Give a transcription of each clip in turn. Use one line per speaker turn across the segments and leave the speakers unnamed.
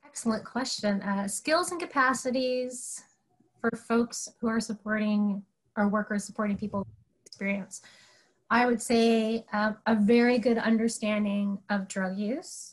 Excellent question. Skills and capacities for folks who are supporting, or workers supporting people with experience. I would say a very good understanding of drug use,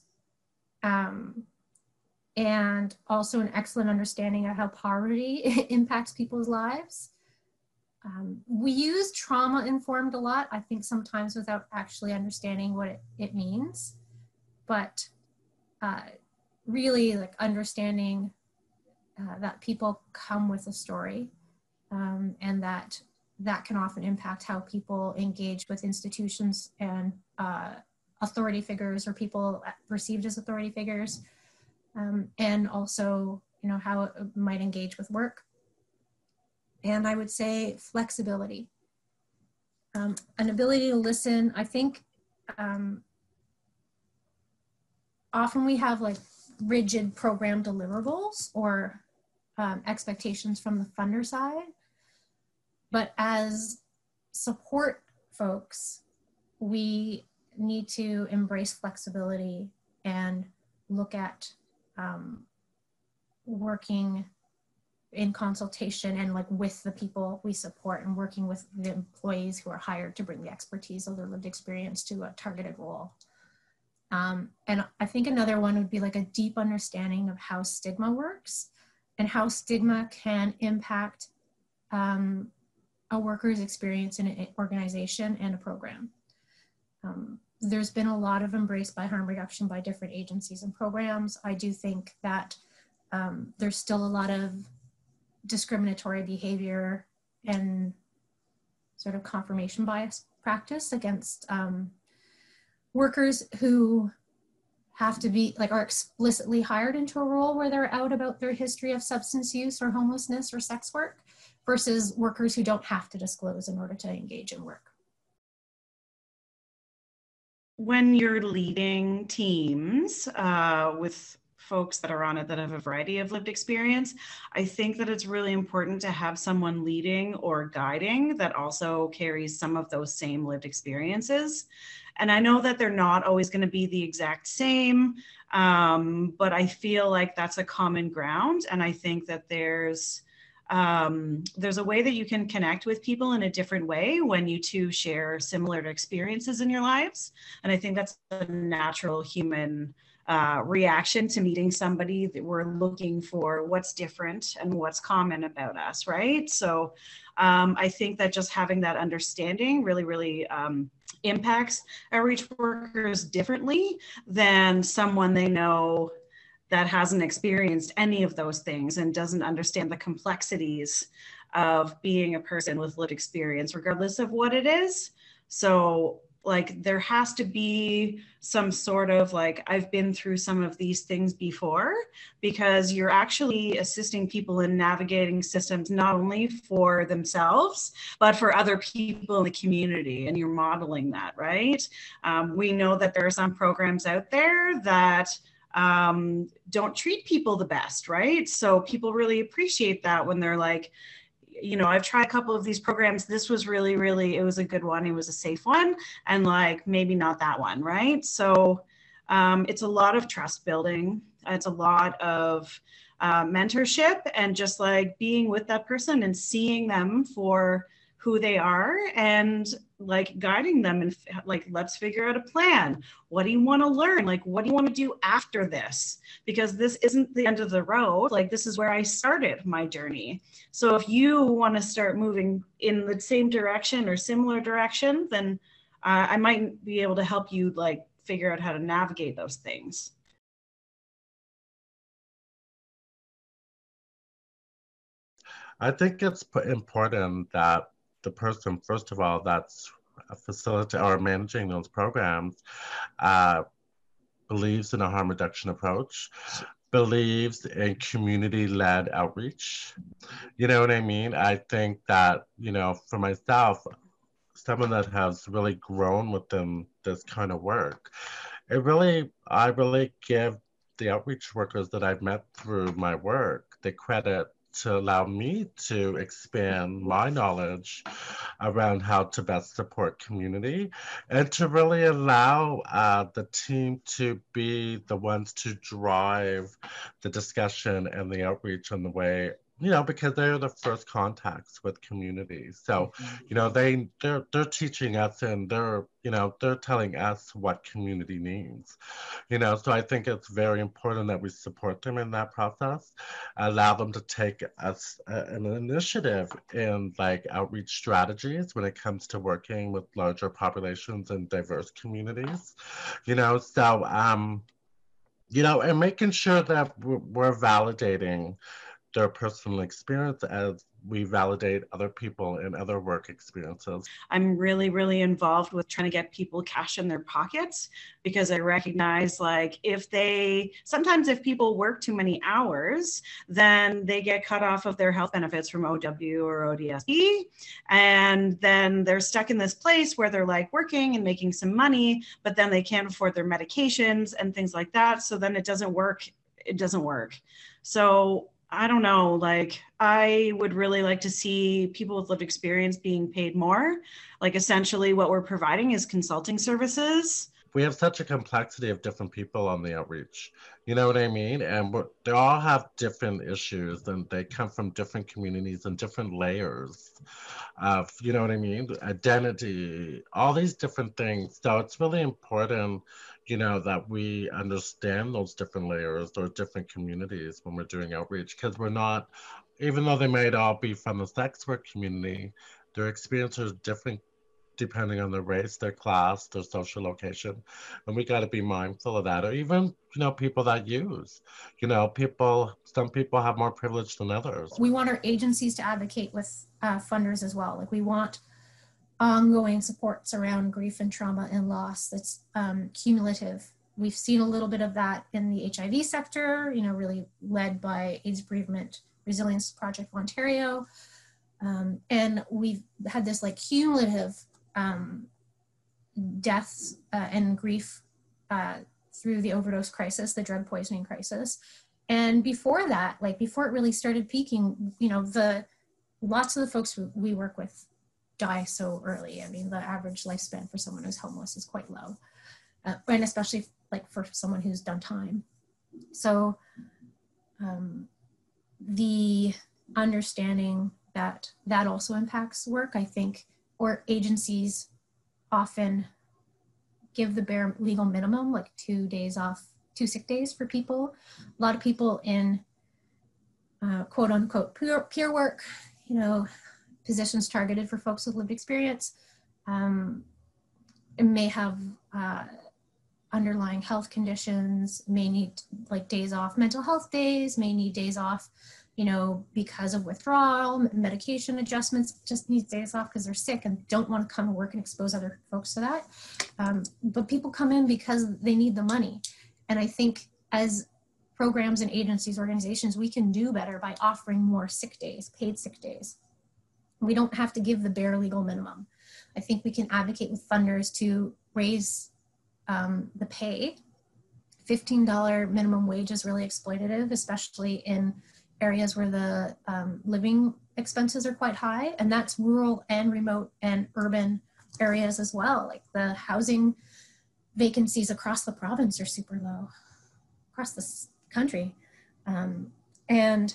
and also an excellent understanding of how poverty impacts people's lives. We use trauma-informed a lot, I think sometimes without actually understanding what it means, but really like understanding that people come with a story, and that can often impact how people engage with institutions and authority figures, or people perceived as authority figures, and also, you know, how it might engage with work. And I would say flexibility, an ability to listen. I think often we have like rigid program deliverables or expectations from the funder side, but as support folks, we need to embrace flexibility and look at working in consultation and like with the people we support, and working with the employees who are hired to bring the expertise of their lived experience to a targeted role. And I think another one would be like a deep understanding of how stigma works and how stigma can impact a worker's experience in an organization and a program. There's been a lot of embrace by harm reduction by different agencies and programs. I do think that there's still a lot of discriminatory behavior and sort of confirmation bias practice against workers who have to be like, are explicitly hired into a role where they're out about their history of substance use or homelessness or sex work, versus workers who don't have to disclose in order to engage in work.
When you're leading teams with folks that are on it that have a variety of lived experience, I think that it's really important to have someone leading or guiding that also carries some of those same lived experiences. And I know that they're not always going to be the exact same, but I feel like that's a common ground. And I think that there's a way that you can connect with people in a different way when you two share similar experiences in your lives. And I think that's a natural human reaction to meeting somebody, that we're looking for what's different and what's common about us, right? So I think that just having that understanding really impacts outreach workers differently than someone they know that hasn't experienced any of those things and doesn't understand the complexities of being a person with lived experience, regardless of what it is. So like, there has to be some sort of like, I've been through some of these things before, because you're actually assisting people in navigating systems, not only for themselves, but for other people in the community, and you're modeling that, right? We know that there are some programs out there that don't treat people the best, right? So people really appreciate that when they're like, you know, I've tried a couple of these programs. This was really, it was a good one. It was a safe one. And like, maybe not that one, right? So it's a lot of trust building. It's a lot of mentorship, and just like being with that person and seeing them for who they are, and like guiding them, and like, let's figure out a plan. What do you want to learn? Like, what do you want to do after this? Because this isn't the end of the road. Like, this is where I started my journey. So if you want to start moving in the same direction or similar direction, then I might be able to help you like figure out how to navigate those things.
I think it's important that the person, first of all, that's facilitating or managing those programs believes in a harm reduction approach, believes in community-led outreach. You know what I mean? I think that, you know, for myself, someone that has really grown within this kind of work, I really give the outreach workers that I've met through my work the credit to allow me to expand my knowledge around how to best support community and to really allow the team to be the ones to drive the discussion and the outreach on the way, because they're the first contacts with communities. So, they're teaching us, and they're telling us what community needs. So I think it's very important that we support them in that process, allow them to take us an initiative in like outreach strategies when it comes to working with larger populations and diverse communities. And making sure that we're validating their personal experience as we validate other people and other work experiences.
I'm really, really involved with trying to get people cash in their pockets, because I recognize sometimes if people work too many hours, then they get cut off of their health benefits from OW or ODSP. And then they're stuck in this place where they're like working and making some money, but then they can't afford their medications and things like that. So then it doesn't work. So I don't know, I would really like to see people with lived experience being paid more. Essentially what we're providing is consulting services.
We have such a complexity of different people on the outreach, you know what I mean? And they all have different issues, and they come from different communities and different layers of, you know what I mean? Identity, all these different things. So it's really important, that we understand those different layers or different communities when we're doing outreach, because we're not, even though they might all be from the sex work community, their experience is different depending on their race, their class, their social location. And we got to be mindful of that. Or even, people that use, some people have more privilege than others.
We want our agencies to advocate with funders as well. We want ongoing supports around grief and trauma and loss that's cumulative. We've seen a little bit of that in the HIV sector, really led by AIDS Bereavement Resilience Project of Ontario. And we've had this cumulative deaths and grief through the overdose crisis, the drug poisoning crisis. And before that, before it really started peaking, lots of the folks we work with die so early. I mean, the average lifespan for someone who's homeless is quite low, and especially for someone who's done time. So the understanding that also impacts work, I think, or agencies often give the bare legal minimum, 2 days off, 2 sick days for people. A lot of people in quote unquote peer work, positions targeted for folks with lived experience, may have underlying health conditions, may need days off, mental health days, may need days off, because of withdrawal, medication adjustments, just need days off because they're sick and don't want to come to work and expose other folks to that. But people come in because they need the money. And I think as programs and agencies, organizations, we can do better by offering more sick days, paid sick days. We don't have to give the bare legal minimum. I think we can advocate with funders to raise the pay. $15 minimum wage is really exploitative, especially in areas where the living expenses are quite high, and that's rural and remote and urban areas as well. The housing vacancies across the province are super low, across the country. And,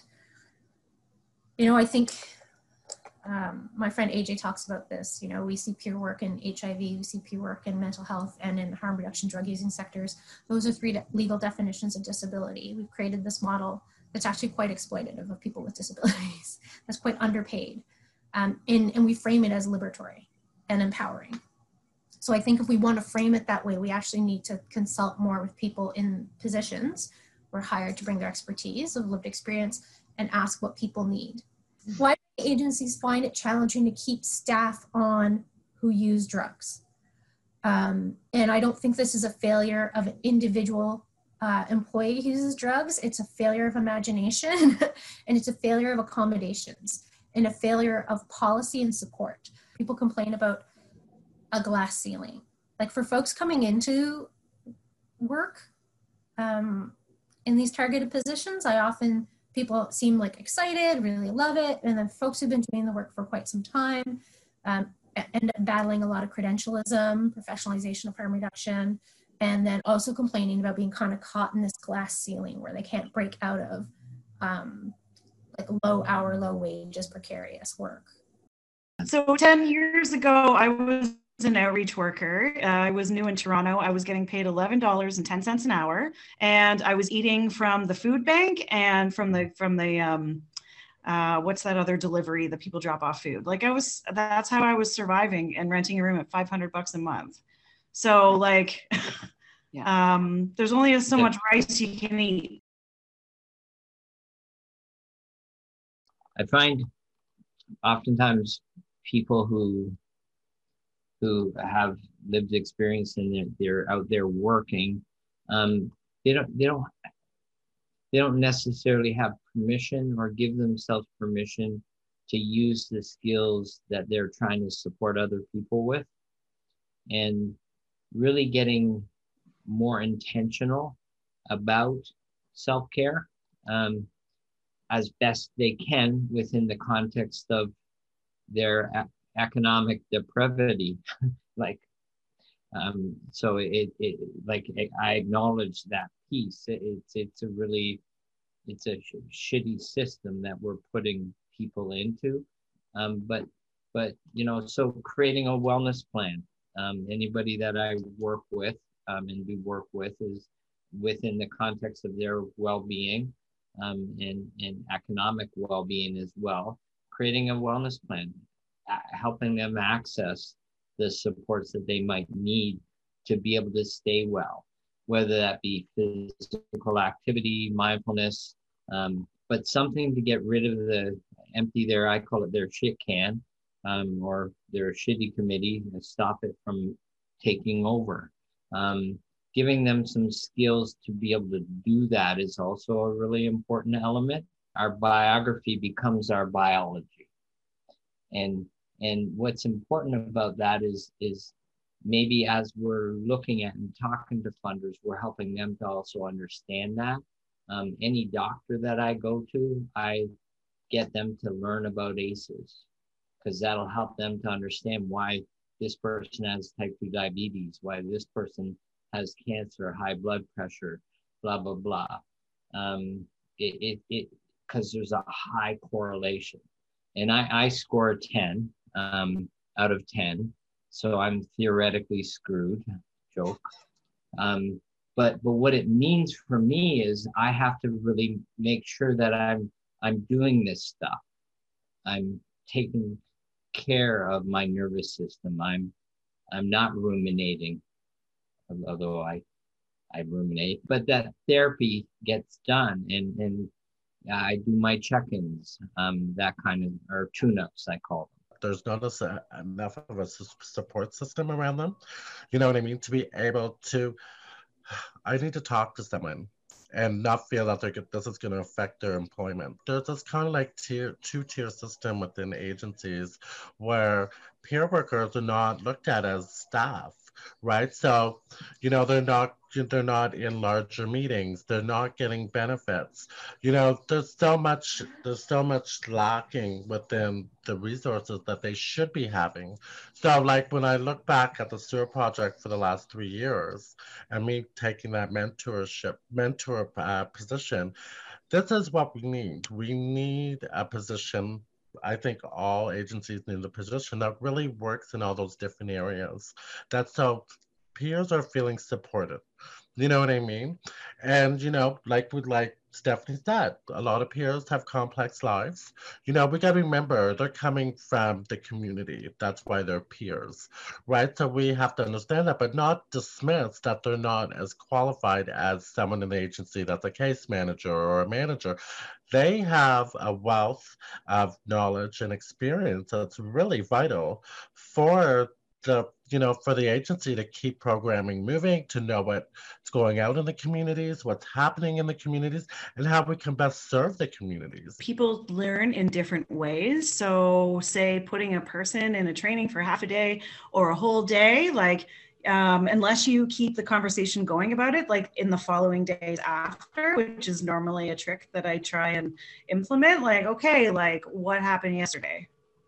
I think my friend AJ talks about this. We see peer work in HIV, we see peer work in mental health and in harm reduction drug using sectors. Those are 3 legal definitions of disability. We've created this model that's actually quite exploitative of people with disabilities, that's quite underpaid. And we frame it as liberatory and empowering. So I think if we want to frame it that way, we actually need to consult more with people in positions who are hired to bring their expertise of lived experience and ask what people need. Why do agencies find it challenging to keep staff on who use drugs? And I don't think this is a failure of an individual employee who uses drugs. It's a failure of imagination and it's a failure of accommodations and a failure of policy and support. People complain about a glass ceiling. For folks coming into work in these targeted positions, I often people seem like excited, really love it. And then folks who've been doing the work for quite some time end up battling a lot of credentialism, professionalization of harm reduction, and then also complaining about being kind of caught in this glass ceiling where they can't break out of like low hour, low wages, precarious work.
So 10 years ago, I was an outreach worker. I was new in Toronto. I was getting paid $11.10 an hour, and I was eating from the food bank and from the what's that other delivery that people drop off food? Like that's how I was surviving and renting a room at $500 a month. So like, yeah. There's only so much rice you can eat.
I find oftentimes people who have lived experience and they're out there working, they don't necessarily have permission or give themselves permission to use the skills that they're trying to support other people with, and really getting more intentional about self-care as best they can within the context of their economic depravity. So I acknowledge that piece. It's a shitty system that we're putting people into. But so creating a wellness plan. Anybody that I work with and do work with is within the context of their well-being and economic well-being as well. Creating a wellness plan, helping them access the supports that they might need to be able to stay well, whether that be physical activity, mindfulness, but something to get rid of I call it their shit can, or their shitty committee, and stop it from taking over. Giving them some skills to be able to do that is also a really important element. Our biography becomes our biology. And what's important about that is maybe as we're looking at and talking to funders, we're helping them to also understand that. Any doctor that I go to, I get them to learn about ACEs, because that'll help them to understand why this person has type 2 diabetes, why this person has cancer, high blood pressure, blah, blah, blah. Because there's a high correlation. And I score a 10 out of 10. So I'm theoretically screwed, joke. But what it means for me is I have to really make sure that I'm doing this stuff. I'm taking care of my nervous system. I'm not ruminating, although I ruminate, but that therapy gets done, and I do my check-ins, that kind of, or tune-ups, I call them.
There's not enough of a support system around them. You know what I mean? To be able to, I need to talk to someone and not feel that this is going to affect their employment. There's this kind of like two-tier system within agencies where peer workers are not looked at as staff, right? So, they're not in larger meetings. They're not getting benefits. There's so much lacking within the resources that they should be having. So like when I look back at the SEWR project for the last 3 years and me taking that mentor position, this is what we need. We need a position. I think all agencies need a position that really works in all those different areas. That's so peers are feeling supported. You know what I mean? And, like Stephanie said, a lot of peers have complex lives. We got to remember they're coming from the community. That's why they're peers, right? So we have to understand that, but not dismiss that they're not as qualified as someone in the agency that's a case manager or a manager. They have a wealth of knowledge and experience that's really vital for the agency to keep programming moving, to know what's going out in the communities, what's happening in the communities, and how we can best serve the communities.
People learn in different ways. So say putting a person in a training for half a day or a whole day, like unless you keep the conversation going about it, like in the following days after, which is normally a trick that I try and implement. Like, okay, like what happened yesterday?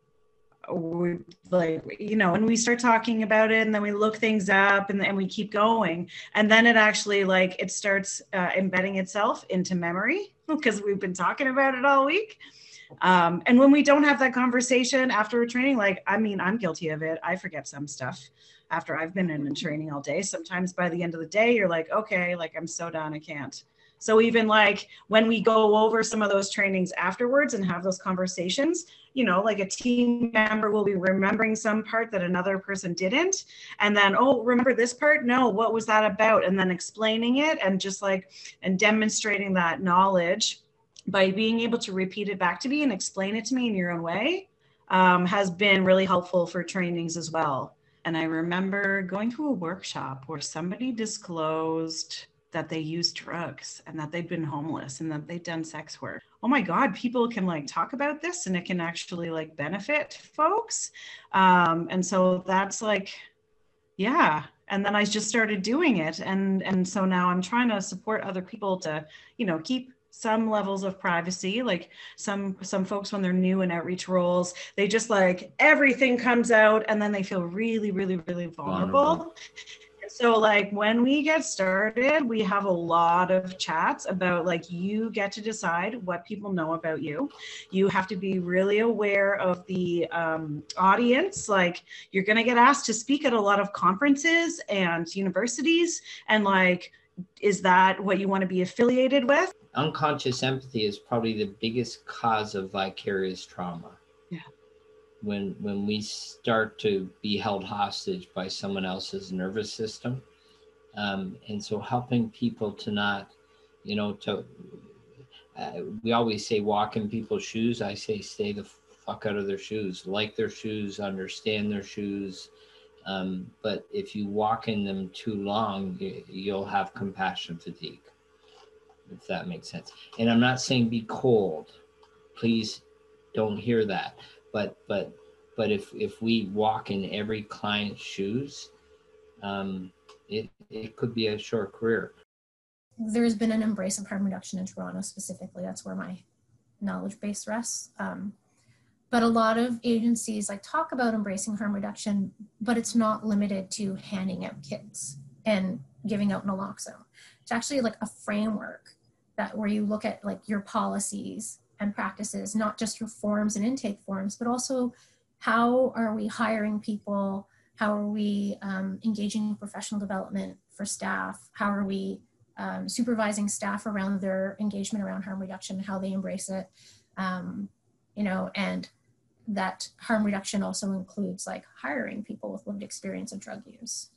Like, you know, and we start talking about it, and then we look things up, and we keep going, and then it actually, like, it starts embedding itself into memory because we've been talking about it all week. And when we don't have that conversation after a training, like, I mean, I'm guilty of it. I forget some stuff after I've been in a training all day. Sometimes by the end of the day, you're like, okay, like I'm so done, I can't. So even like when we go over some of those trainings afterwards and have those conversations, you know, like a team member will be remembering some part that another person didn't. And then, oh, remember this part? No, what was that about? And then explaining it and just like, and demonstrating that knowledge by being able to repeat it back to me and explain it to me in your own way has been really helpful for trainings as well. And I remember going to a workshop where somebody disclosed that they used drugs and that they'd been homeless and that they'd done sex work. Oh my God, people can like talk about this and it can actually like benefit folks. And so that's like, yeah. And then I just started doing it. And so now I'm trying to support other people to, you know, keep some levels of privacy. Like some folks, when they're new in outreach roles, they just like everything comes out and then they feel really, really, really vulnerable. So like when we get started, we have a lot of chats about like, you get to decide what people know about you. You have to be really aware of the audience. Like you're going to get asked to speak at a lot of conferences and universities. And like, is that what you want to be affiliated with?
Unconscious empathy is probably the biggest cause of vicarious trauma.
Yeah.
When we start to be held hostage by someone else's nervous system. And so helping people to not, you know, we always say walk in people's shoes. I say stay the fuck out of their shoes, like their shoes, understand their shoes. But if you walk in them too long, you'll have compassion fatigue, if that makes sense. And I'm not saying be cold. Please don't hear that. But if we walk in every client's shoes, it could be a short career.
There's been an embrace of harm reduction in Toronto specifically. That's where my knowledge base rests. But a lot of agencies like talk about embracing harm reduction, but it's not limited to handing out kits and giving out naloxone. It's actually like a framework that where you look at like your policies and practices, not just your forms and intake forms, but also how are we hiring people? How are we engaging in professional development for staff? How are we supervising staff around their engagement around harm reduction, how they embrace it? You know, and that harm reduction also includes like hiring people with lived experience of drug use.